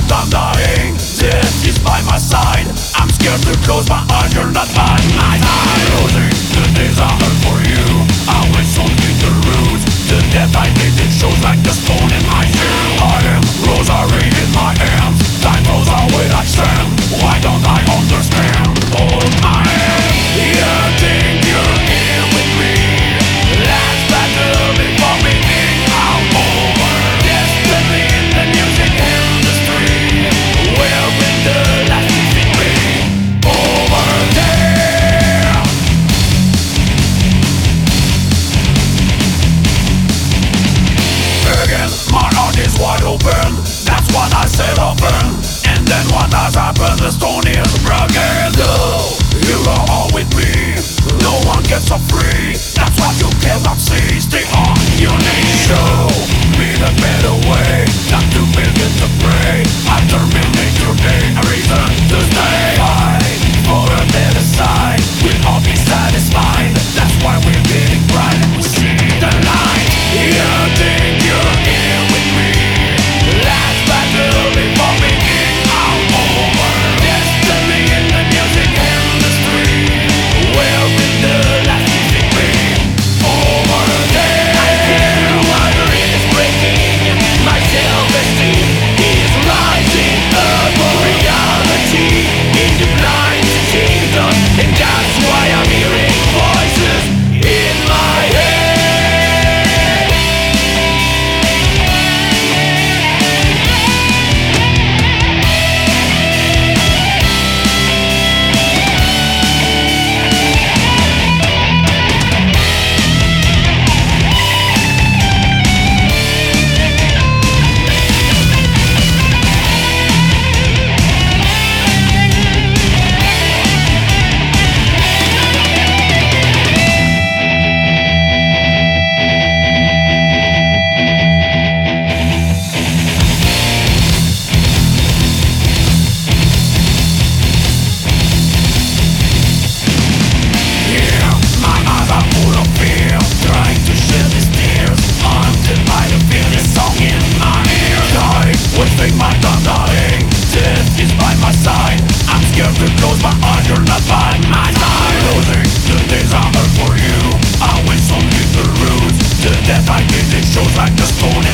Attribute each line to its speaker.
Speaker 1: fact I'm dying, death is by my side. I'm scared to close my eyes, you're not by my side. Losing the desire for you, I went so deep the roots. The death I did, it shows like the stone in my shoe. I am rosary in my hands, time goes away like sand. Why don't I understand? Hold my hand. You think you're here with me, last battle before being out over. Destiny in the music industry, we're in the last victory. Over there. Again, my heart is wide open, that's what I said often. And then what has happened, the stone is broken. No, you are all with me, no one gets so free. That's what you cannot see, stay on your knees. Show me the better way, not to begin to pray. I terminate your day, a reason to stay. Fight for a better side, we'll all be satisfied. That's why we're getting bright and we see the light. You think you're here with me, last battle before being out over. Destiny in the music industry, we're in the last victory. Over there. I feel water is breaking, my self-esteem is rising up. Reality is blind to Jesus, and that's why I'm hearing voices in my head. Wasting my time dying, death is by my side. I'm scared to close my eyes, you're not by my side. Losing the desire for you, I went so deep the roots. The death I did, it shows like the stone.